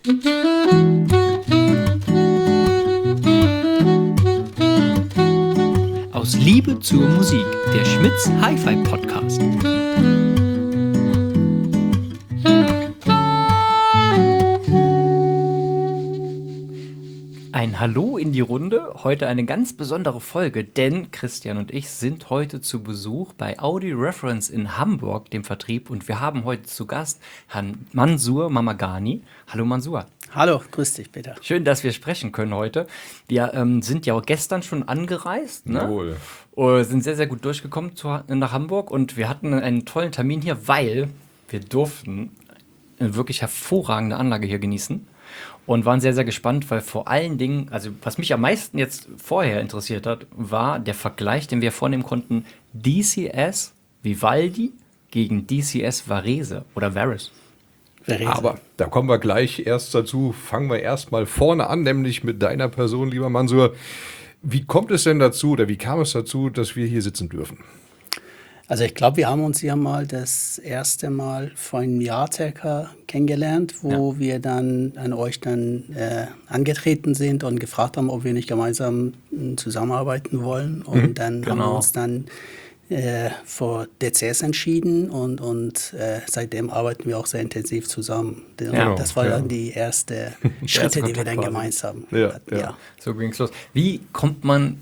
Aus Liebe zur Musik, der Schmitz Hi-Fi Podcast. Ein Hallo in die Runde, heute eine ganz besondere Folge, denn Christian und ich sind heute zu Besuch bei Audio Reference in Hamburg, dem Vertrieb, und wir haben heute zu Gast Herrn Mansour Mamagani. Hallo Mansour. Hallo, grüß dich, Peter. Schön, dass wir sprechen können heute. Wir sind ja auch gestern schon angereist, ne? Jawohl. Sind sehr, sehr gut durchgekommen nach Hamburg und wir hatten einen tollen Termin hier, weil wir durften eine wirklich hervorragende Anlage hier genießen. Und waren sehr, sehr gespannt, weil vor allen Dingen, also was mich am meisten jetzt vorher interessiert hat, war der Vergleich, den wir vornehmen konnten, DCS Vivaldi gegen DCS Varese oder Varese. Aber da kommen wir gleich erst dazu. Fangen wir erstmal vorne an, nämlich mit deiner Person, lieber Mansour. Wie kommt es denn dazu oder wie kam es dazu, dass wir hier sitzen dürfen? Also ich glaube, wir haben uns ja mal das erste Mal vor einem Jahr circa kennengelernt, wo wir dann an euch angetreten sind und gefragt haben, ob wir nicht gemeinsam zusammenarbeiten wollen. Und dann haben wir uns dann für DCS entschieden und seitdem arbeiten wir auch sehr intensiv zusammen. Das war dann die erste Schritte, die wir dann gemeinsam hatten. Ja. So ging es los. Wie kommt man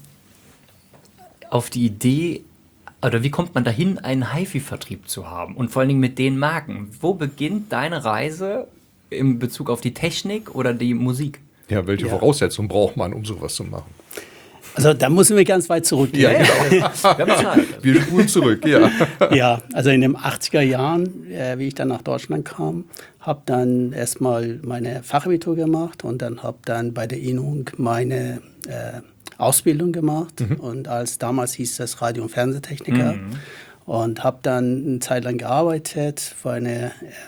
auf die Idee, oder wie kommt man dahin, einen HiFi-Vertrieb zu haben? Und vor allen Dingen mit den Marken. Wo beginnt deine Reise in Bezug auf die Technik oder die Musik? Ja, welche Voraussetzungen braucht man, um sowas zu machen? Also da müssen wir ganz weit zurückgehen. Ja, genau. Wir spulen zurück, ja. Ja, also in den 80er Jahren, wie ich dann nach Deutschland kam, habe dann erstmal meine Fachabitur gemacht und dann habe dann bei der INUNG meine Ausbildung gemacht und damals hieß das Radio- und Fernsehtechniker und habe dann eine Zeit lang gearbeitet für eine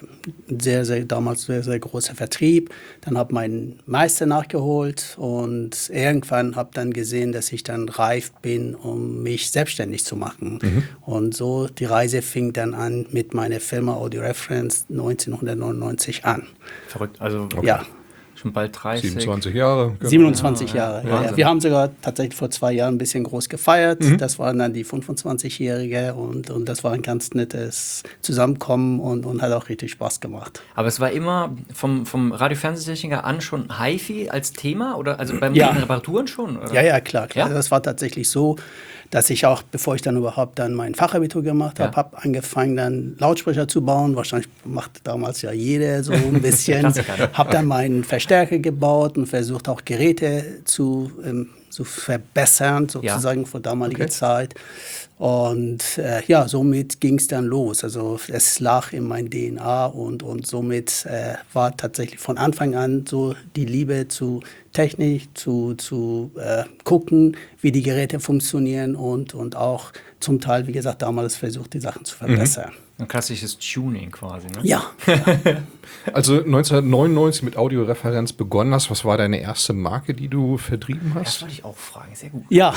damals sehr, sehr großer Vertrieb. Dann habe meinen Meister nachgeholt und irgendwann habe dann gesehen, dass ich dann reif bin, um mich selbstständig zu machen. Und so die Reise fing dann an mit meiner Firma Audio Reference 1999 an. Verrückt, also ja. Schon bald 30. 27 Jahre. Genau. 27 Jahre. Ja. Wir haben sogar tatsächlich vor 2 Jahren ein bisschen groß gefeiert. Das waren dann die 25-Jährige und das war ein ganz nettes Zusammenkommen und hat auch richtig Spaß gemacht. Aber es war immer vom Radio-Fernsehtechniker an schon HiFi als Thema? Oder also bei den Reparaturen schon? Oder? Ja, klar. Ja? Das war tatsächlich so, dass ich auch, bevor ich dann überhaupt dann mein Fachabitur gemacht habe, habe angefangen dann Lautsprecher zu bauen. Wahrscheinlich macht damals ja jeder so ein bisschen. Habe dann meinen Verstärker gebaut und versucht auch Geräte zu verbessern, sozusagen vor damaliger Zeit. Und somit ging es dann los. Also es lag in meiner DNA und somit war tatsächlich von Anfang an so die Liebe zu Technik, zu gucken, wie die Geräte funktionieren und auch zum Teil, wie gesagt, damals versucht, die Sachen zu verbessern. Ein klassisches Tuning quasi, ne? Ja. Also 1999 mit Audioreferenz begonnen hast. Was war deine erste Marke, die du vertrieben hast? Das wollte ich auch fragen. Sehr gut. Ja.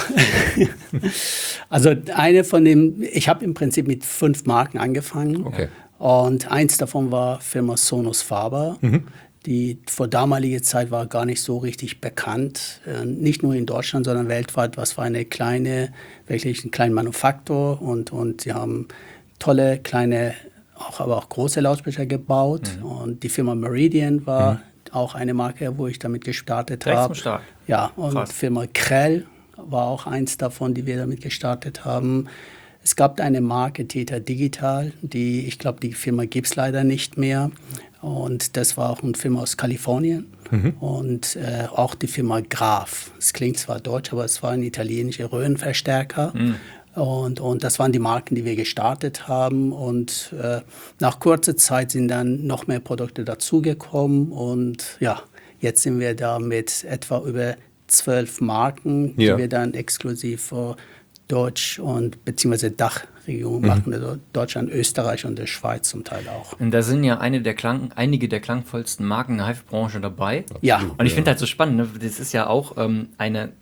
Also ich habe im Prinzip mit 5 Marken angefangen. Okay. Und eins davon war Firma Sonus Faber. Die vor damaliger Zeit war gar nicht so richtig bekannt. Nicht nur in Deutschland, sondern weltweit. Was war wirklich ein kleiner Manufaktur. Und sie haben tolle, kleine, aber auch große Lautsprecher gebaut. Und die Firma Meridian war auch eine Marke, wo ich damit gestartet habe. Stark. Ja, und die Firma Krell war auch eins davon, die wir damit gestartet haben. Es gab eine Marke, Theta Digital, ich glaube, die Firma gibt es leider nicht mehr. Und das war auch eine Firma aus Kalifornien. Und auch die Firma Graf. Es klingt zwar deutsch, aber es war ein italienischer Röhrenverstärker. Und das waren die Marken, die wir gestartet haben. Und nach kurzer Zeit sind dann noch mehr Produkte dazugekommen. Und ja, jetzt sind wir da mit etwa über 12 Marken, die wir dann exklusiv für Deutsch und beziehungsweise Dachregion machen, also Deutschland, Österreich und der Schweiz zum Teil auch. Und da sind ja einige der klangvollsten Marken in der HiFi-Branche dabei. Ja. Und ich finde halt so spannend, ne? Das ist ja auch eine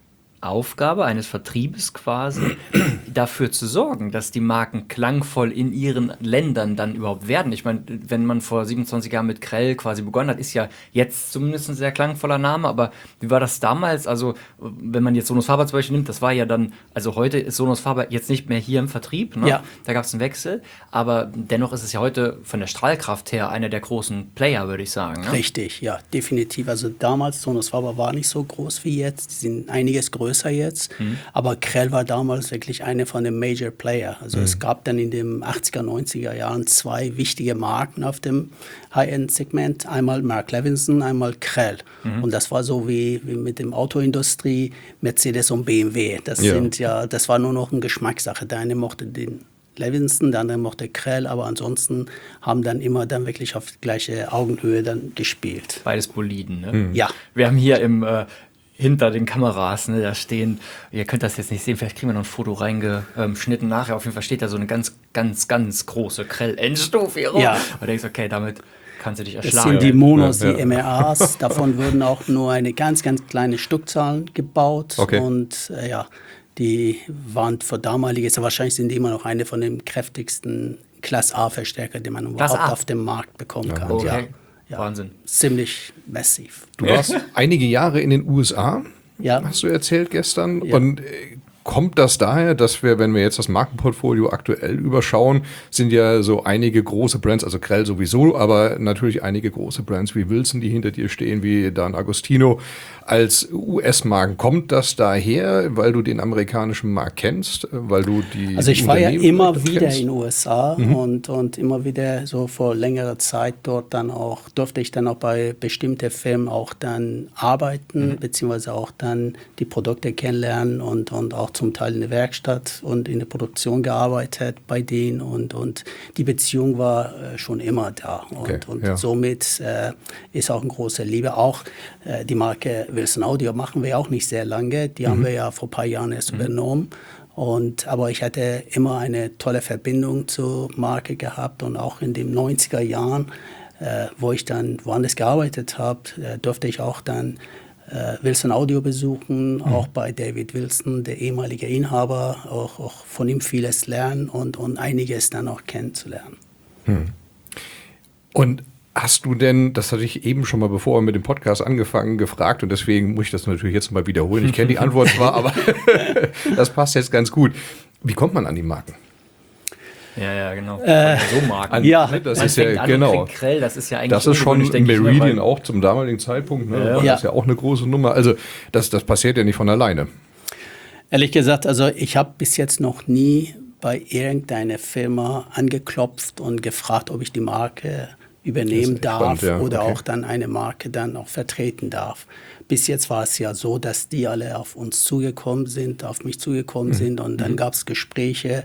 Aufgabe eines Vertriebes quasi, dafür zu sorgen, dass die Marken klangvoll in ihren Ländern dann überhaupt werden. Ich meine, wenn man vor 27 Jahren mit Krell quasi begonnen hat, ist ja jetzt zumindest ein sehr klangvoller Name, aber wie war das damals? Also, wenn man jetzt Sonus Faber zum Beispiel nimmt, das war ja dann, also heute ist Sonus Faber jetzt nicht mehr hier im Vertrieb, ne? Ja. Da gab es einen Wechsel, aber dennoch ist es ja heute von der Strahlkraft her einer der großen Player, würde ich sagen. Ne? Richtig, ja, definitiv. Also damals, Sonus Faber war nicht so groß wie jetzt, die sind einiges größer jetzt, aber Krell war damals wirklich eine von den Major Player. Also es gab dann in den 80er, 90er Jahren 2 wichtige Marken auf dem High-End-Segment, einmal Mark Levinson, einmal Krell. Und das war so wie mit dem Autoindustrie, Mercedes und BMW. Das war nur noch eine Geschmackssache. Der eine mochte den Levinson, der andere mochte Krell, aber ansonsten haben dann immer dann wirklich auf gleiche Augenhöhe dann gespielt. Beides Boliden, ne? Ja. Wir haben hier hinter den Kameras, ne, da stehen, ihr könnt das jetzt nicht sehen, vielleicht kriegen wir noch ein Foto reingeschnitten nachher, auf jeden Fall steht da so eine ganz, ganz, ganz große Krell-Endstufe hier rum. Ja. Und du denkst, okay, damit kannst du dich Das erschlagen. sind die Monos, die MRAs. Davon wurden auch nur eine ganz, ganz kleine Stückzahl gebaut. Okay. Und die waren für damaliges, wahrscheinlich sind die immer noch eine von den kräftigsten Class-A-Verstärker, die man überhaupt auf dem Markt bekommen kann. Okay. Ja. Wahnsinn. Ziemlich massiv. Du warst einige Jahre in den USA, Ja. hast du erzählt gestern. Ja. Und kommt das daher, dass wir, wenn wir jetzt das Markenportfolio aktuell überschauen, sind ja so einige große Brands, also Krell sowieso, aber natürlich einige große Brands wie Wilson, die hinter dir stehen, wie Dan Agostino, als US-Marken. Kommt das daher, weil du den amerikanischen Markt kennst, weil du die Also ich war ja Unternehmen immer kennst? wieder in den USA und immer wieder so vor längerer Zeit dort dann auch, durfte ich dann auch bei bestimmten Firmen auch dann arbeiten, beziehungsweise auch dann die Produkte kennenlernen und auch zum Teil in der Werkstatt und in der Produktion gearbeitet bei denen und die Beziehung war schon immer da und somit ist auch eine große Liebe. Auch die Marke Wilson Audio machen wir auch nicht sehr lange, die haben wir ja vor ein paar Jahren erst übernommen. Aber ich hatte immer eine tolle Verbindung zur Marke gehabt und auch in den 90er Jahren, wo ich dann woanders gearbeitet habe, durfte ich auch dann Wilson Audio besuchen, auch bei David Wilson, der ehemalige Inhaber, auch von ihm vieles lernen und einiges dann auch kennenzulernen. Und hast du denn, das hatte ich eben schon mal, bevor wir mit dem Podcast angefangen, gefragt und deswegen muss ich das natürlich jetzt mal wiederholen. Ich kenne die Antwort zwar, aber das passt jetzt ganz gut. Wie kommt man an die Marken? Ja, genau. So Marken. Ja, das Man ist ja fängt an, genau. kriegt Krell, das ist ja eigentlich Das ist schon ungewöhnlich, denke ich, ne, Meridian weil- auch zum damaligen Zeitpunkt. Ne? Ja. Das ist ja auch eine große Nummer. Also das passiert ja nicht von alleine. Ehrlich gesagt, also ich habe bis jetzt noch nie bei irgendeiner Firma angeklopft und gefragt, ob ich die Marke übernehmen darf spannend, ja. oder Okay. auch dann eine Marke dann auch vertreten darf. Bis jetzt war es ja so, dass die alle auf uns zugekommen sind, auf mich zugekommen sind und dann gab es Gespräche.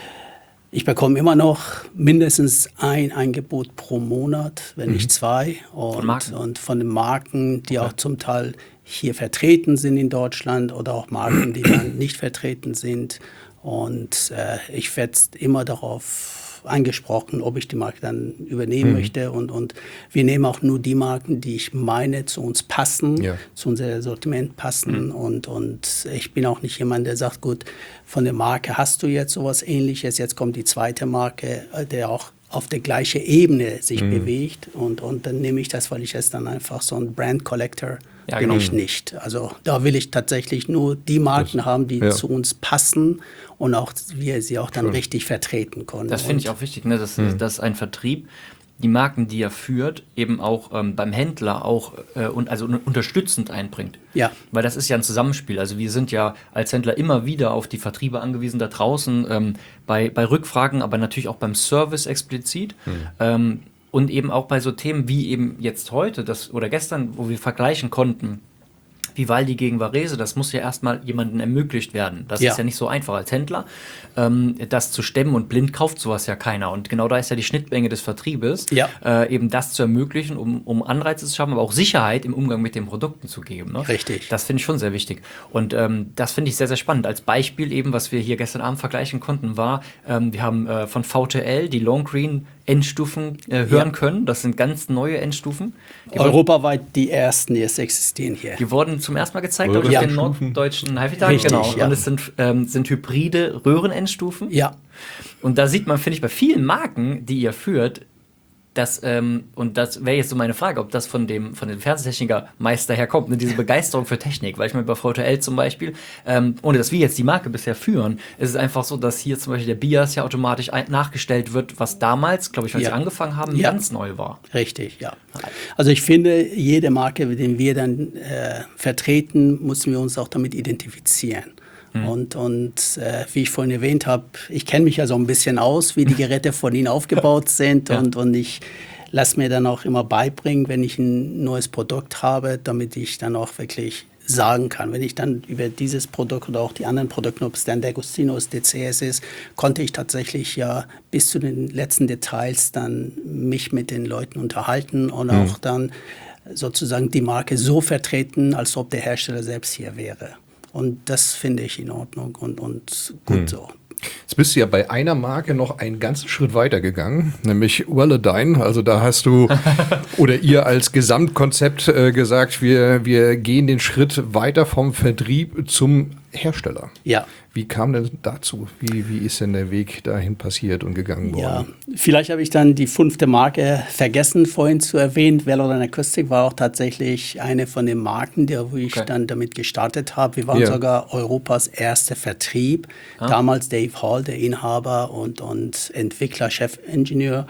Ich bekomme immer noch mindestens ein Angebot pro Monat, wenn nicht 2. Und von den Marken, die auch zum Teil hier vertreten sind in Deutschland oder auch Marken, die dann nicht vertreten sind. Und ich werde immer darauf angesprochen, ob ich die Marke dann übernehmen möchte. Und wir nehmen auch nur die Marken, die ich meine, zu uns passen, zu unserem Sortiment passen. Und ich bin auch nicht jemand, der sagt, gut, von der Marke hast du jetzt sowas Ähnliches, jetzt kommt die zweite Marke, der auch auf der gleichen Ebene sich bewegt. Und dann nehme ich das, weil ich es dann einfach so ein Brand Collector bin ich nicht. Also da will ich tatsächlich nur die Marken haben, die zu uns passen und auch wir sie auch dann richtig vertreten können. Das finde ich auch wichtig, ne? Dass ein Vertrieb die Marken, die er führt, eben auch beim Händler auch unterstützend einbringt. Ja. Weil das ist ja ein Zusammenspiel. Also wir sind ja als Händler immer wieder auf die Vertriebe angewiesen da draußen, bei Rückfragen, aber natürlich auch beim Service explizit. Und eben auch bei so Themen wie eben jetzt heute oder gestern, wo wir vergleichen konnten, Vivaldi gegen Varese, das muss ja erstmal jemandem ermöglicht werden. Das ist ja nicht so einfach als Händler, das zu stemmen und blind kauft sowas ja keiner. Und genau da ist ja die Schnittmenge des Vertriebes, eben das zu ermöglichen, um Anreize zu schaffen, aber auch Sicherheit im Umgang mit den Produkten zu geben. Ne? Richtig. Das finde ich schon sehr wichtig. Und das finde ich sehr, sehr spannend. Als Beispiel eben, was wir hier gestern Abend vergleichen konnten, war, wir haben von VTL die Long Green Endstufen hören können. Das sind ganz neue Endstufen. Europaweit die ersten, die es existieren hier. Die wurden zum ersten Mal gezeigt, auf den norddeutschen HiFi-Tagen. Genau. Ja. Und es sind hybride Röhrenendstufen. Ja. Und da sieht man, finde ich, bei vielen Marken, die ihr führt, und das wäre jetzt so meine Frage, ob das von dem Fernsehtechniker-Meister herkommt, ne, diese Begeisterung für Technik. Weil ich meine, bei VTL zum Beispiel, ohne dass wir jetzt die Marke bisher führen, ist es einfach so, dass hier zum Beispiel der BIAS ja automatisch nachgestellt wird, was damals, glaube ich, als sie angefangen haben, ganz neu war. Richtig, ja. Also ich finde, jede Marke, die wir dann vertreten, müssen wir uns auch damit identifizieren. Und wie ich vorhin erwähnt habe, ich kenne mich ja so ein bisschen aus, wie die Geräte von ihnen aufgebaut sind. Und ich lasse mir dann auch immer beibringen, wenn ich ein neues Produkt habe, damit ich dann auch wirklich sagen kann. Wenn ich dann über dieses Produkt oder auch die anderen Produkte, ob es dann der Agostino ist, DCS ist, konnte ich tatsächlich ja bis zu den letzten Details dann mich mit den Leuten unterhalten und auch dann sozusagen die Marke so vertreten, als ob der Hersteller selbst hier wäre. Und das finde ich in Ordnung und gut so. Jetzt bist du ja bei einer Marke noch einen ganzen Schritt weiter gegann, nämlich Velodyne. Also da hast du oder ihr als Gesamtkonzept gesagt, wir gehen den Schritt weiter vom Vertrieb zum Hersteller. Ja. Wie kam denn dazu? Wie ist denn der Weg dahin passiert und gegangen worden? Ja, vielleicht habe ich dann die 5. Marke vergessen vorhin zu erwähnen. Velodyne Acoustic war auch tatsächlich eine von den Marken, wo ich dann damit gestartet habe. Wir waren sogar Europas erster Vertrieb. Damals Dave Hall, der Inhaber und Entwickler, Chefingenieur,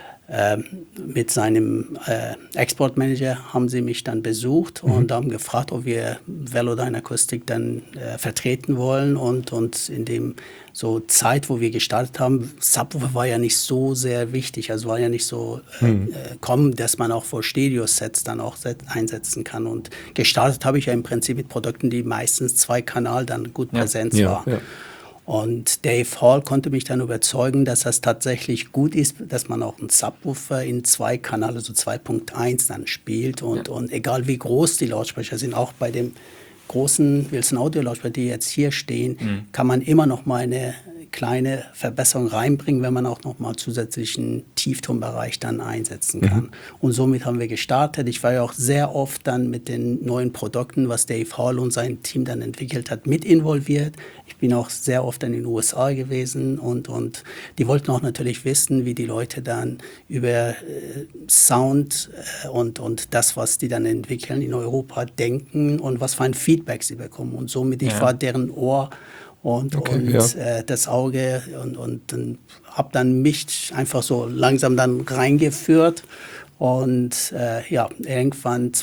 mit seinem Exportmanager haben sie mich dann besucht und haben gefragt, ob wir Velodyne Acoustic dann vertreten wollen. Und in dem so Zeit, wo wir gestartet haben, Subwoofer war ja nicht so sehr wichtig. Also war ja nicht so kommen, dass man auch vor Stereo-Sets dann auch einsetzen kann. Und gestartet habe ich ja im Prinzip mit Produkten, die meistens 2 Kanal dann gut präsent waren. Ja. Und Dave Hall konnte mich dann überzeugen, dass das tatsächlich gut ist, dass man auch einen Subwoofer in 2 Kanäle, also 2.1 dann spielt. Und egal wie groß die Lautsprecher sind, auch bei dem großen Wilson Audio Lautsprecher, die jetzt hier stehen, kann man immer noch mal eine kleine Verbesserung reinbringen, wenn man auch noch mal zusätzlichen Tieftonbereich dann einsetzen kann. Und somit haben wir gestartet. Ich war ja auch sehr oft dann mit den neuen Produkten, was Dave Hall und sein Team dann entwickelt hat, mit involviert. Ich bin auch sehr oft in den USA gewesen und die wollten auch natürlich wissen, wie die Leute dann über Sound und das, was die dann entwickeln in Europa, denken und was für ein Feedback sie bekommen. Und somit, ich war deren Ohr und das Auge und dann habe dann mich einfach so langsam dann reingeführt und irgendwann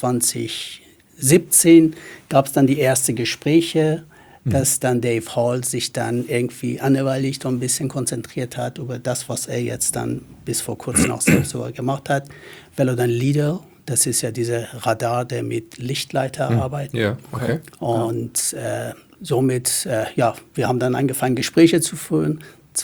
2017 gab es dann die ersten Gespräche, dass dann Dave Hall sich dann irgendwie anderweitig so ein bisschen konzentriert hat über das, was er jetzt dann bis vor kurzem auch selbst sogar gemacht hat. Velodyne Leader, das ist ja dieser Radar, der mit Lichtleiter arbeitet. Ja, okay. Und somit, wir haben dann angefangen, Gespräche zu führen,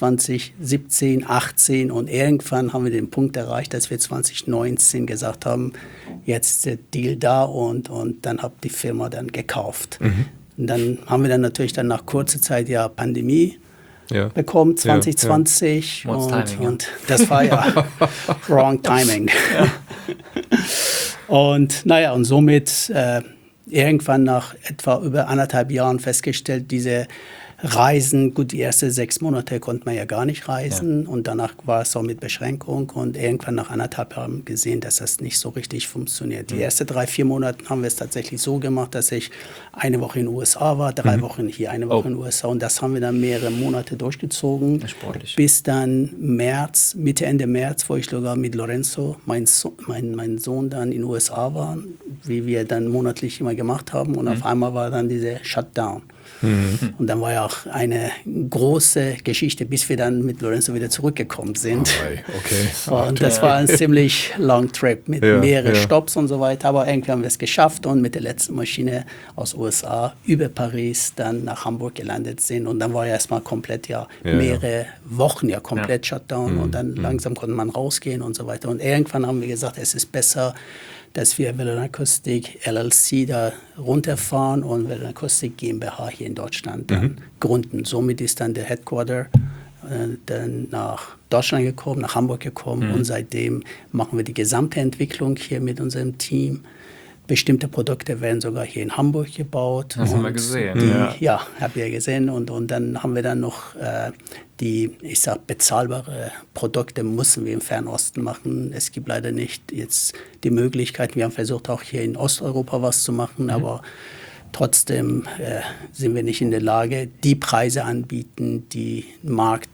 2017, 18 und irgendwann haben wir den Punkt erreicht, dass wir 2019 gesagt haben, jetzt ist der Deal da und dann hat die Firma dann gekauft. Und dann haben wir dann natürlich dann nach kurzer Zeit Pandemie bekommen, 2020 und das war ja wrong timing. Und und somit irgendwann nach etwa über 1,5 Jahren festgestellt, diese Reisen, gut, die ersten 6 Monate konnte man ja gar nicht reisen und danach war es so mit Beschränkung und irgendwann nach 1,5 Jahren gesehen, dass das nicht so richtig funktioniert. Die ersten 3-4 Monate haben wir es tatsächlich so gemacht, dass ich eine Woche in den USA war, 3 Wochen hier, eine Woche in den USA und das haben wir dann mehrere Monate durchgezogen, bis dann Mitte, Ende März, wo ich sogar mit Lorenzo, mein Sohn dann in den USA war, wie wir dann monatlich immer gemacht haben und auf einmal war dann dieser Shutdown. Und dann war ja auch eine große Geschichte, bis wir dann mit Lorenzo wieder zurückgekommen sind. Und das war ein ziemlich long Trip mit mehreren Stops und so weiter. Aber irgendwie haben wir es geschafft und mit der letzten Maschine aus USA über Paris dann nach Hamburg gelandet sind. Und dann war ja erstmal komplett mehrere Wochen komplett Shutdown. Und dann langsam konnte man rausgehen und so weiter. Und irgendwann haben wir gesagt, es ist besser, dass wir Velodyne Acoustic LLC da runterfahren und Velodyne Acoustic GmbH hier in Deutschland dann gründen. Somit ist dann der Headquarter dann nach Deutschland gekommen, nach Hamburg gekommen und seitdem machen wir die gesamte Entwicklung hier mit unserem Team. Bestimmte Produkte werden sogar hier in Hamburg gebaut. Das haben wir gesehen. Ja, habt ihr gesehen. Und dann haben wir dann noch die, ich sag, bezahlbare Produkte müssen wir im Fernosten machen. Es gibt leider nicht jetzt die Möglichkeit. Wir haben versucht, auch hier in Osteuropa was zu machen, aber trotzdem sind wir nicht in der Lage, die Preise anbieten, die Markt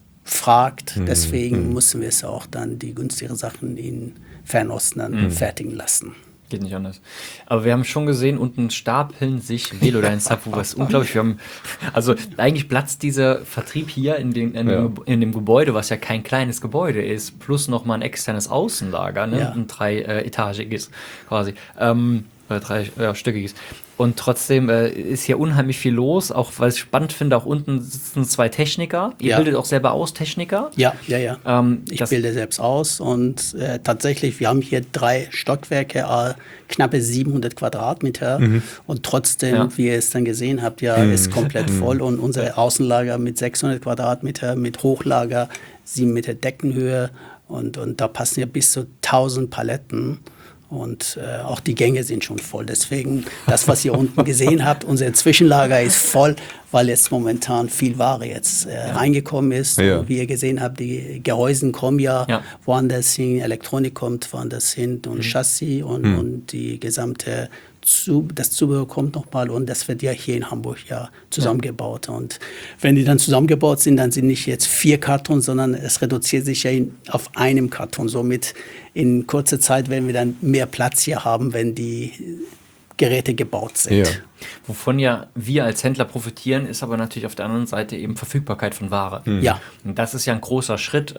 fragt. Deswegen müssen wir es auch dann die günstigeren Sachen in Fernosten dann fertigen lassen. Geht nicht anders. Aber wir haben schon gesehen, unten stapeln sich Velodyne Subwoofers unglaublich. Also eigentlich platzt dieser Vertrieb hier in dem Gebäude, was ja kein kleines Gebäude ist, plus nochmal ein externes Außenlager, ne? Ja. Ein 3-etagiges quasi. Oder 3-stöckiges. Und trotzdem ist hier unheimlich viel los, auch weil ich es spannend finde, auch unten sitzen 2 Techniker. Ihr bildet auch selber aus, Techniker? Ja. Ich bilde selbst aus und tatsächlich, wir haben hier 3 Stockwerke, knappe 700 Quadratmeter und trotzdem, wie ihr es dann gesehen habt, ist komplett voll und unser Außenlager mit 600 Quadratmeter, mit Hochlager, 7 Meter Deckenhöhe und da passen ja bis zu 1000 Paletten. Und auch die Gänge sind schon voll. Deswegen, das, was ihr unten gesehen habt, unser Zwischenlager ist voll, weil jetzt momentan viel Ware jetzt reingekommen ist. Ja. Und wie ihr gesehen habt, die Gehäusen kommen woanders hin, Elektronik kommt woanders hin und Chassis und die gesamte das Zubehör kommt nochmal und das wird ja hier in Hamburg zusammengebaut. Und wenn die dann zusammengebaut sind, dann sind nicht jetzt 4 Kartons, sondern es reduziert sich ja auf einem Karton. Somit in kurzer Zeit werden wir dann mehr Platz hier haben, wenn die Geräte gebaut sind. Ja. Wovon ja wir als Händler profitieren, ist aber natürlich auf der anderen Seite eben Verfügbarkeit von Ware. Ja. Und das ist ja ein großer Schritt.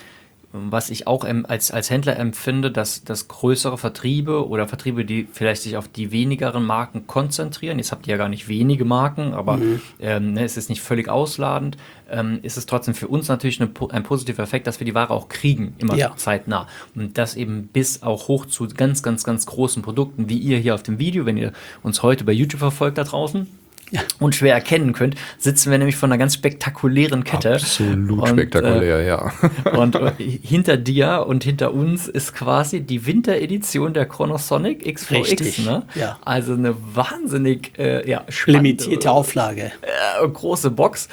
Was ich auch als Händler empfinde, dass größere Vertriebe oder Vertriebe, die vielleicht sich auf die wenigeren Marken konzentrieren, jetzt habt ihr ja gar nicht wenige Marken, aber es ist nicht völlig ausladend, ist es trotzdem für uns natürlich ein positiver Effekt, dass wir die Ware auch kriegen, immer zeitnah. Und das eben bis auch hoch zu ganz, ganz, ganz großen Produkten, wie ihr hier auf dem Video, wenn ihr uns heute bei YouTube verfolgt da draußen, und schwer erkennen könnt, sitzen wir nämlich von einer ganz spektakulären Kette. Absolut spektakulär, ja. Und hinter dir und hinter uns ist quasi die Winteredition der Chronosonic XVX. Richtig, Ne? ja. Also eine wahnsinnig spannende, limitierte Auflage. Große Box.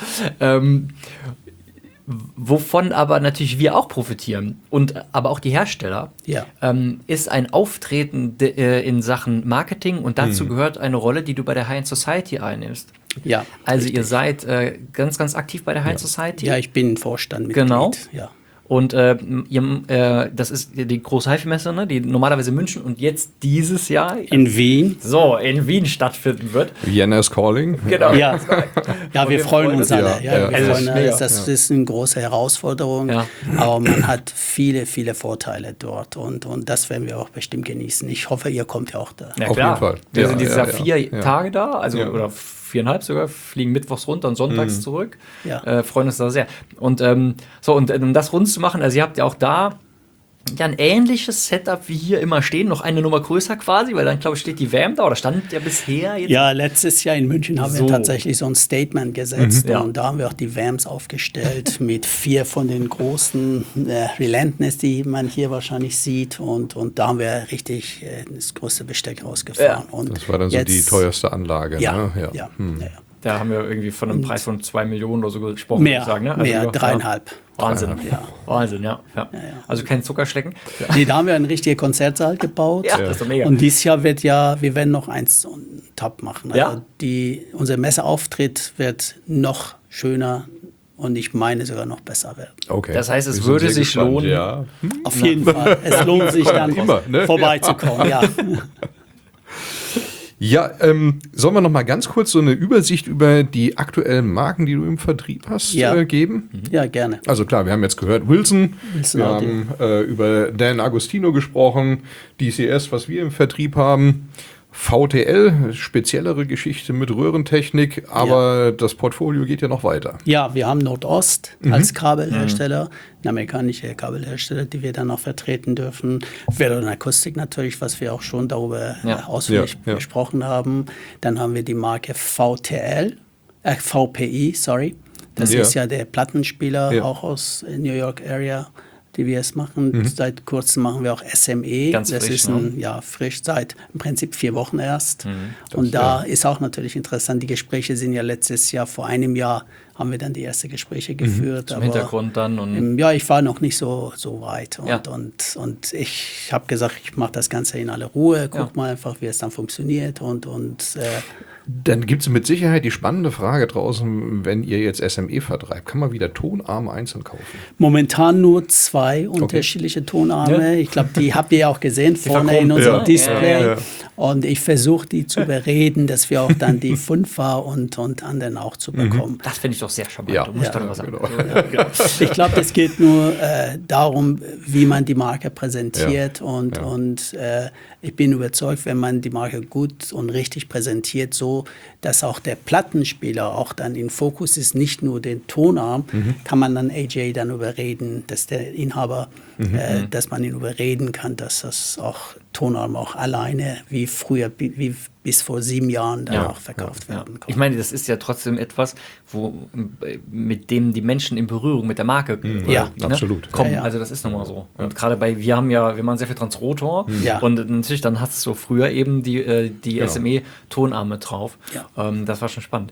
Wovon aber natürlich wir auch profitieren und aber auch die Hersteller, ist ein Auftreten in Sachen Marketing und dazu gehört eine Rolle, die du bei der High-End Society einnimmst. Ja, also richtig. Ihr seid ganz, ganz aktiv bei der High-End Society. Ja, ich bin Vorstandmitglied. Genau. Ja. Und das ist die große HiFi-Messe, ne, die normalerweise in München und jetzt dieses Jahr in Wien. In Wien stattfinden wird. Vienna is calling. Genau. Ja, wir freuen uns alle. Ja. Wir freuen uns. Das ist eine große Herausforderung, aber man hat viele, viele Vorteile dort und das werden wir auch bestimmt genießen. Ich hoffe, ihr kommt ja auch da. Ja, auf jeden Fall. Wir sind dieses Jahr 4 Tage da, also oder 4,5 sogar, fliegen mittwochs runter und sonntags zurück. Ja. Freuen uns da sehr. Und um das rund zu machen, also ihr habt ja auch da ein ähnliches Setup wie hier immer stehen, noch eine Nummer größer quasi, weil dann, glaube ich, steht die VAM da oder stand ja bisher jetzt? Ja, letztes Jahr in München haben wir tatsächlich so ein Statement gesetzt und da haben wir auch die VAMs aufgestellt mit 4 von den großen Relentless, die man hier wahrscheinlich sieht und da haben wir richtig das größte Besteck rausgefahren. Ja. Und das war dann so die teuerste Anlage. Ja, ne? ja. Da haben wir irgendwie von einem Preis von 2 Millionen oder so gesprochen. Mehr, sagen, ne? mehr 3,5. Wahnsinn, Wahnsinn, ja. Also kein Zuckerschlecken. Nee, da haben wir einen richtigen Konzertsaal gebaut. Ja, das ist doch mega. Und dieses Jahr wir werden noch eins on top machen. Also unser Messeauftritt wird noch schöner und ich meine sogar noch besser werden. Okay. Das heißt, es würde sich lohnen. Ja. Auf jeden Fall. Es lohnt sich dann vorbeizukommen. Ja. Ja, sollen wir noch mal ganz kurz so eine Übersicht über die aktuellen Marken, die du im Vertrieb hast, geben? Ja, gerne. Also klar, wir haben jetzt gehört Wilson, wir haben über Dan Agostino gesprochen, DCS, was wir im Vertrieb haben, VTL, speziellere Geschichte mit Röhrentechnik, aber das Portfolio geht ja noch weiter. Ja, wir haben Nordost als Kabelhersteller, ein amerikanischer Kabelhersteller, die wir dann noch vertreten dürfen. Velodyne Akustik natürlich, was wir auch schon darüber ausführlich besprochen haben. Dann haben wir die Marke VPI, sorry. Das ist ja der Plattenspieler auch aus New York Area. die wir es machen. Seit kurzem machen wir auch SME. Ganz das frisch, ist frisch seit im Prinzip 4 Wochen erst. Das Und da ist auch natürlich interessant, die Gespräche sind ja letztes Jahr, vor einem Jahr haben wir dann die ersten Gespräche geführt. Zum Hintergrund dann. Und ja, ich war noch nicht so weit. Ja. Und ich habe gesagt, ich mache das Ganze in aller Ruhe, guck mal einfach, wie es dann funktioniert. Dann gibt es mit Sicherheit die spannende Frage draußen, wenn ihr jetzt SME vertreibt, kann man wieder Tonarme einzeln kaufen? Momentan nur 2 unterschiedliche Tonarme. Ja. Ich glaube, die habt ihr auch gesehen vorne in unserem Display. Ja. Und ich versuche die zu überreden, dass wir auch dann die 5er und anderen auch zu bekommen. das finde ich doch sehr charmant. Ja. Du musst doch noch was sagen. Genau. Ich glaube, es geht nur darum, wie man die Marke präsentiert. Und ich bin überzeugt, wenn man die Marke gut und richtig präsentiert, so dass auch der Plattenspieler auch dann in Fokus ist, nicht nur den Tonarm, kann man dann AJ dann überreden, dass der Inhaber, dass man ihn überreden kann, dass das auch Tonarm auch alleine wie früher, wie bis vor 7 Jahren dann auch verkauft werden kann. Ich meine, das ist ja trotzdem etwas, mit dem die Menschen in Berührung mit der Marke absolut. kommen. Ja. Also das ist nun mal so. Und gerade wir machen sehr viel Transrotor Ja. und natürlich dann hast du so früher eben die SME-Tonarme drauf. Ja. Das war schon spannend.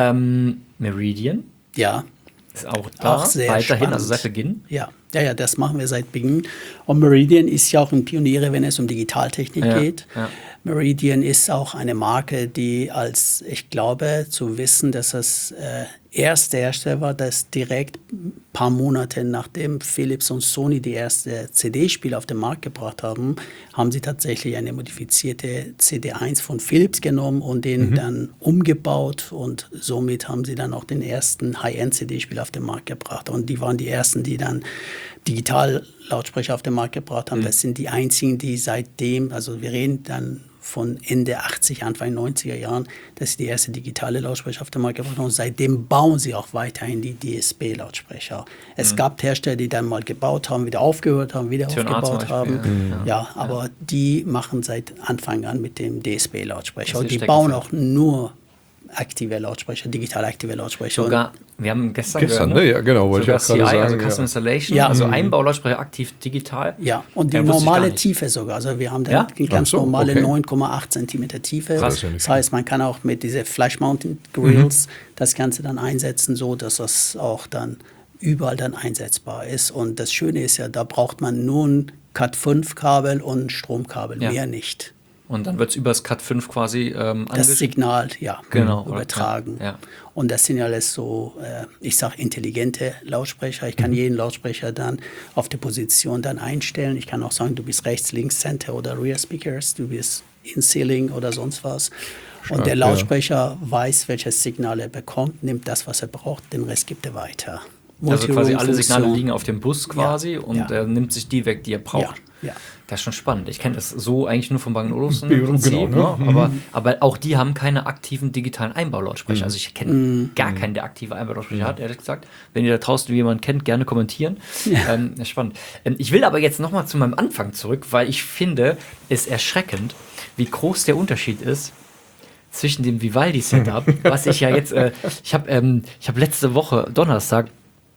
Meridian Ja. ist auch da, Auch sehr weiterhin, spannend. also seit Beginn. Ja, das machen wir seit Beginn. Und Meridian ist ja auch ein Pionier, wenn es um Digitaltechnik geht. Ja. Meridian ist auch eine Marke, die ich glaube, zu wissen, dass das erste Hersteller war, das direkt ein paar Monate nachdem Philips und Sony die erste CD-Spieler auf den Markt gebracht haben, haben sie tatsächlich eine modifizierte CD1 von Philips genommen und den dann umgebaut und somit haben sie dann auch den ersten High-End-CD-Spieler auf den Markt gebracht. Und die waren die ersten, die dann Digital-Lautsprecher auf den Markt gebracht haben. Das sind die einzigen, die seitdem, also wir reden dann von Ende 80, Anfang 90er Jahren, dass sie die erste digitale Lautsprecher auf den Markt gebracht haben. Und seitdem bauen sie auch weiterhin die DSP-Lautsprecher. Es gab Hersteller, die dann mal gebaut haben, wieder aufgehört haben, wieder T&A aufgebaut haben. Aber die machen seit Anfang an mit dem DSP-Lautsprecher. Und die bauen auch nur aktive Lautsprecher, digital aktive Lautsprecher. Sogar, wir haben gestern Gestern, gehört, ne? Ja, genau, wollte ich sogar auch gerade CI, sagen. also Custom Installation, Ja. also Einbaulautsprecher aktiv digital. Ja, und die Ja, wusste ich gar normale nicht. Tiefe sogar. Also wir haben da Ja? eine ganz Ach so, normale okay. 9,8 Zentimeter Tiefe. Krass. Das heißt, man kann auch mit diese Flash-Mounted Grills das Ganze dann einsetzen, so dass das auch dann überall dann einsetzbar ist. Und das Schöne ist ja, da braucht man nur ein Cat5-Kabel und ein Stromkabel, Ja. mehr nicht. Und dann wird es über das Cat 5 quasi Das Signal, Genau, übertragen. ja. Und das sind ja alles so, ich sage intelligente Lautsprecher. Ich kann jeden Lautsprecher dann auf die Position dann einstellen. Ich kann auch sagen, du bist rechts, links, Center oder Rear Speakers, du bist In-Ceiling oder sonst was. Und der Lautsprecher weiß, welches Signal er bekommt, nimmt das, was er braucht, den Rest gibt er weiter. Also quasi alle Signale Multiroom-Funktion. liegen auf dem Bus quasi und er nimmt sich die weg, die er braucht. Ja. Das ist schon spannend. Ich kenne das so eigentlich nur von Bang Olufsen Ja, im Prinzip, genau, ne? ne? Aber auch die haben keine aktiven digitalen Einbaulautsprecher. Also ich kenne gar keinen, der aktive Einbaulautsprecher hat, ehrlich gesagt. Wenn ihr da draußen jemanden kennt, gerne kommentieren. Das ist spannend. Ich will aber jetzt nochmal zu meinem Anfang zurück, weil ich finde es erschreckend, wie groß der Unterschied ist zwischen dem Vivaldi-Setup, was ich ja jetzt, ich habe letzte Woche, Donnerstag,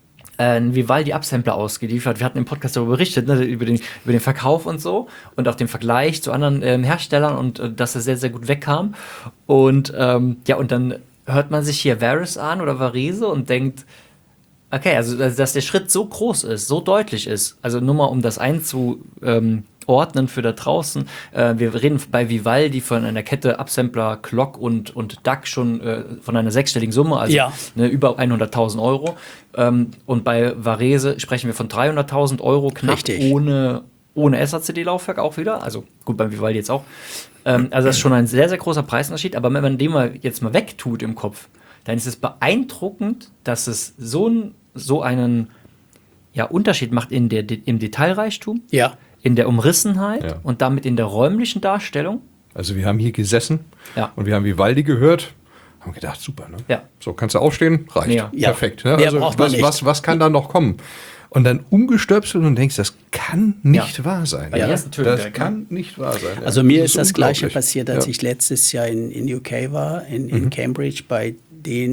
ein Vivaldi-Upsampler ausgeliefert. Wir hatten im Podcast darüber berichtet, ne, über den Verkauf und so und auch den Vergleich zu anderen Herstellern und dass er sehr, sehr gut wegkam. Und und dann hört man sich hier Varese an oder Varese und denkt, okay, also dass der Schritt so groß ist, so deutlich ist, also nur mal um das einzuordnen für da draußen, wir reden bei Vivaldi von einer Kette Upsampler, Clock und DAC schon von einer sechsstelligen Summe, also über 100.000 Euro. Und bei Varese sprechen wir von 300.000 Euro, knapp. Richtig. ohne SACD-Laufwerk auch wieder, also gut, beim Vivaldi jetzt auch. Also das ist schon ein sehr, sehr großer Preisunterschied, aber wenn man den jetzt mal wegtut im Kopf, dann ist es beeindruckend, dass es so einen Unterschied macht im Detailreichtum, in der Umrissenheit und damit in der räumlichen Darstellung. Also wir haben hier gesessen und wir haben Vivaldi gehört, haben gedacht, super, ne? Ja. So, kannst du aufstehen? Reicht. Ja. Perfekt. Ne? Mehr Also braucht man nicht. was kann da noch kommen? Und dann umgestöpselt und denkst, das kann nicht wahr sein. Bei den ersten Tönen das direkt, kann nicht wahr sein. Ja. Also mir ist das Gleiche unglaublich. passiert, als ich letztes Jahr in UK war, in Cambridge, bei den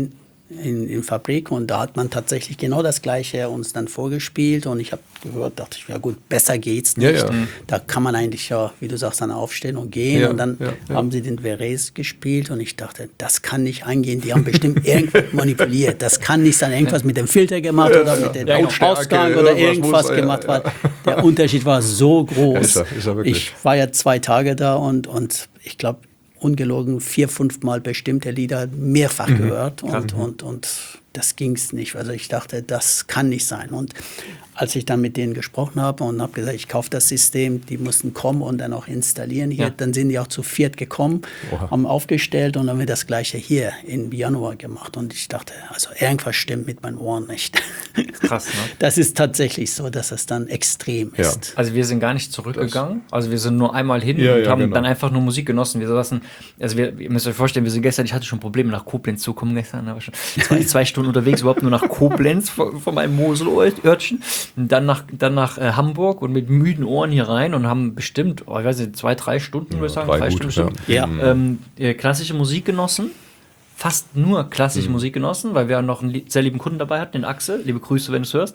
in Fabrik und da hat man tatsächlich genau das Gleiche uns dann vorgespielt und ich habe gehört, dachte ich, ja gut, besser geht's nicht. Ja. Da kann man eigentlich ja, wie du sagst, dann aufstehen und gehen und dann haben sie den Verres gespielt und ich dachte, das kann nicht eingehen, die haben bestimmt irgendwas manipuliert, das kann nicht sein, irgendwas mit dem Filter gemacht oder mit dem Ausgang oder irgendwas gemacht. Weil der Unterschied war so groß. Ist er wirklich. Ich war ja 2 Tage da und ich glaube, ungelogen 4-5 Mal bestimmte Lieder mehrfach gehört und das ging es nicht. Also ich dachte, das kann nicht sein. Und als ich dann mit denen gesprochen habe und habe gesagt, ich kaufe das System, die mussten kommen und dann auch installieren hier, dann sind die auch zu 4 gekommen, haben aufgestellt und dann haben wir das Gleiche hier im Januar gemacht. Und ich dachte, also irgendwas stimmt mit meinen Ohren nicht. Krass, ne? Das ist tatsächlich so, dass es dann extrem ist. Also wir sind gar nicht zurückgegangen. Also wir sind nur einmal hin und haben dann einfach nur Musik genossen. Wir saßen, also ihr müsst euch vorstellen, wir sind gestern, ich hatte schon Probleme nach Koblenz zu kommen gestern, aber schon 2 Stunden unterwegs, überhaupt nur nach Koblenz von meinem Moselörtchen. Und dann nach Hamburg und mit müden Ohren hier rein und haben bestimmt, ich weiß nicht, 2-3 Stunden, würde ich sagen, 3 Stunden bestimmt, klassische Musik genossen. Fast nur klassische Musik genossen, weil wir noch einen sehr lieben Kunden dabei hatten, den Axel, liebe Grüße, wenn du es hörst,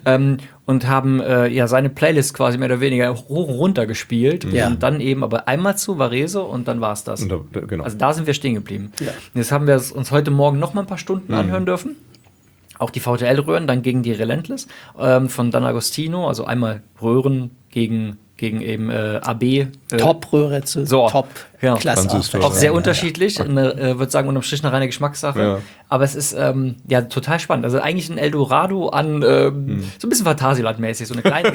und haben seine Playlist quasi mehr oder weniger hoch und runter gespielt und dann eben aber einmal zu Varese und dann war es das. Genau. Also da sind wir stehen geblieben. Ja. Jetzt haben wir uns heute Morgen noch mal ein paar Stunden anhören dürfen. Auch die VTL-Röhren, dann gegen die Relentless von Dan Agostino, also einmal Röhren gegen eben AB. Top-Röhre zu Top-Klasse. Auch sehr unterschiedlich. Würde sagen, unterm Strich eine reine Geschmackssache. Ja. Aber es ist total spannend. Also eigentlich ein Eldorado an so ein bisschen Phantasialand-mäßig. So eine kleine,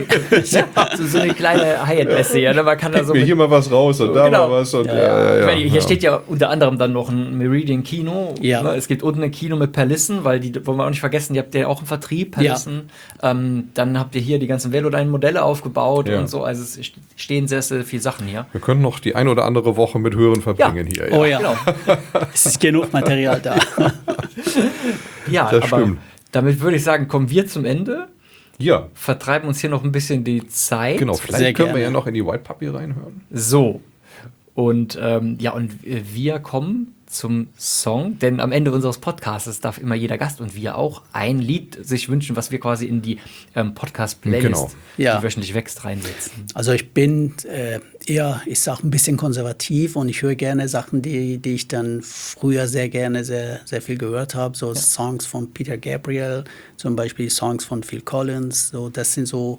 so eine kleine High-End-Messe. Ja, man kann da so hier mal was raus und da mal was. Und hier steht ja unter anderem dann noch ein Meridian Kino. Ja. Es gibt unten ein Kino mit Perlissen, weil die wollen wir auch nicht vergessen, die habt ihr auch im Vertrieb, Perlissen. Ja. Dann habt ihr hier die ganzen Velodyne-Modelle aufgebaut und so. Also es stehen sehr, sehr viele Sachen hier. Wir können noch die ein oder andere Woche mit Hören verbringen hier. Ja. Oh ja, genau. Es ist genug Material da. Ja, das aber stimmt. Damit würde ich sagen, kommen wir zum Ende. Ja. Vertreiben uns hier noch ein bisschen die Zeit. Genau, vielleicht können wir ja noch in die White Puppy reinhören. So. Und wir kommen zum Song, denn am Ende unseres Podcasts darf immer jeder Gast und wir auch ein Lied sich wünschen, was wir quasi in die Podcast-Playlist, die wöchentlich wächst, reinsetzen. Also ich bin eher, ich sag ein bisschen konservativ und ich höre gerne Sachen, die ich dann früher sehr gerne sehr viel gehört habe, so Songs von Peter Gabriel, zum Beispiel Songs von Phil Collins, so das sind so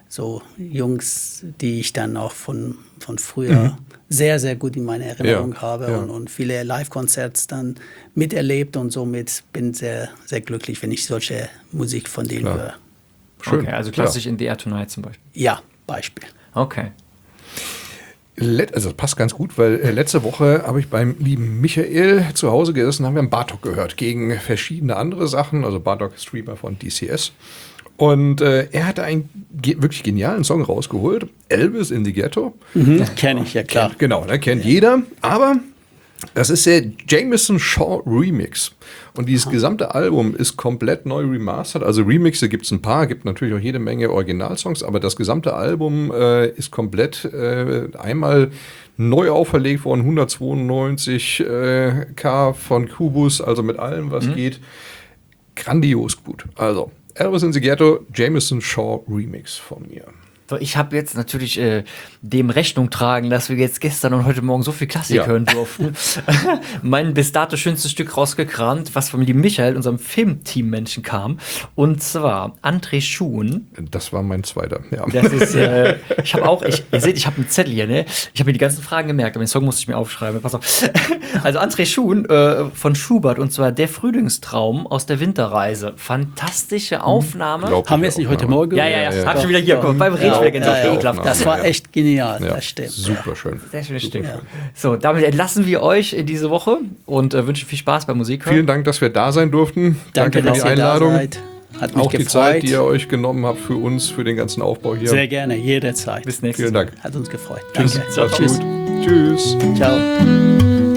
Jungs, die ich dann auch von früher sehr, sehr gut in meiner Erinnerung habe und viele Live-Konzerts dann miterlebt und somit bin sehr, sehr glücklich, wenn ich solche Musik von denen höre. Schön. Okay, also klassisch in The Air Tonight zum Beispiel. Ja, Beispiel. Okay. Also das passt ganz gut, weil letzte Woche habe ich beim lieben Michael zu Hause gesessen, haben wir einen Bartok gehört gegen verschiedene andere Sachen, also Bartok Streamer von DCS. Und er hatte einen wirklich genialen Song rausgeholt, Elvis in the Ghetto. Das kenne ich, ja klar. Genau, da kennt jeder. Aber das ist der Jameson Shaw Remix. Und dieses gesamte Album ist komplett neu remastert. Also Remixe gibt es ein paar, gibt natürlich auch jede Menge Originalsongs, aber das gesamte Album ist komplett einmal neu auferlegt worden, 192 K von Kubus, also mit allem, was geht. Grandios gut. Also Elvis in the Ghetto, Jameson Shaw Remix von mir. Ich habe jetzt natürlich dem Rechnung tragen, dass wir jetzt gestern und heute Morgen so viel Klassik hören durften. Mein bis dato schönstes Stück rausgekramt, was von lieben Michael, unserem Filmteam-Menschen kam. Und zwar André Schuhn. Das war mein zweiter, ja. Das ist, ich habe auch, ihr seht, ich habe einen Zettel hier, ne? Ich habe mir die ganzen Fragen gemerkt, aber den Song musste ich mir aufschreiben. Pass auf. Also André Schuhn von Schubert, und zwar Der Frühlingstraum aus der Winterreise. Fantastische Aufnahme. Haben wir es nicht heute Morgen gehört? Ja. Hab schon wieder hier gekommen. Beim Reden das war echt genial, das stimmt. Super schön. Sehr schönes Stück. Ja. So, damit entlassen wir euch in diese Woche und wünschen viel Spaß beim Musik hören. Vielen Dank, dass wir da sein durften. Danke für die Einladung. Hat mich auch gefreut. Die Zeit, die ihr euch genommen habt für uns, für den ganzen Aufbau hier. Sehr gerne, jederzeit. Bis nächstes Mal. Vielen Dank. Hat uns gefreut. Tschüss. Danke. Tschüss. Ciao.